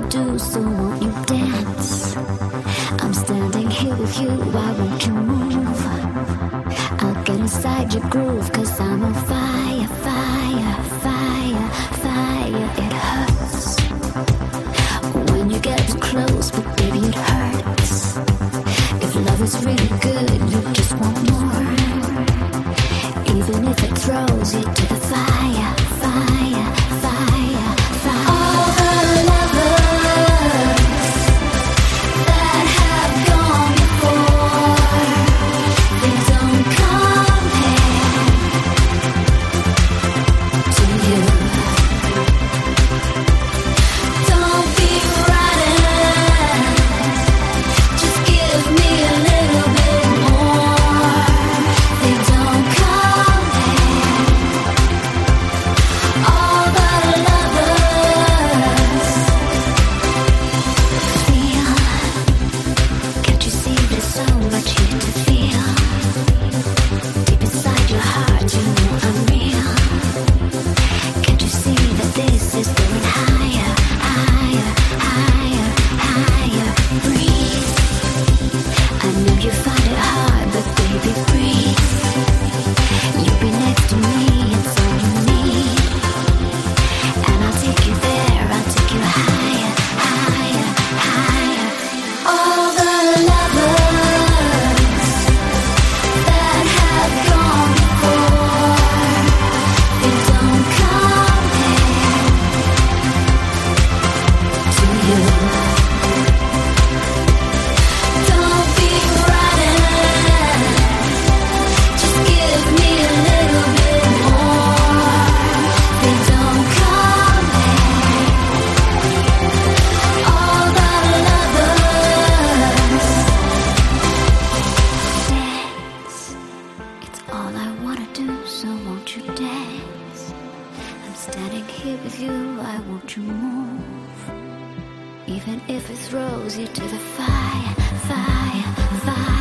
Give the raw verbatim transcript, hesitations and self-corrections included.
do, so won't you dance? I'm standing here with you, why won't you move? I'll get inside your groove, cause I'm on fire, fire, fire, fire. It hurts when you get too close, but baby it hurts. If love is really good, you just want more. Even if it throws you to the fire, fire, fire, fire. All the lovers that have gone before, they don't compare to you. Don't be frightened, just give me a little bit more. They don't compare. All the lovers feel. Can't you see there's so much here to feel? Deep inside your heart, you know I'm real. Can't you see that this is going higher, higher, higher, higher? Breathe. I know you find it hard, but baby, breathe. You'll be next to me, it's all you need. And I'll take you there, I'll take you higher, higher, higher. All the lovers that have gone before, they don't compare to you. Don't be frightened, just give me a little bit more. They don't compare. All the lovers dance. It's all I wanna do, so won't you dance? I'm standing here with you, why won't you move? Even if it throws you to the fire, fire, fire.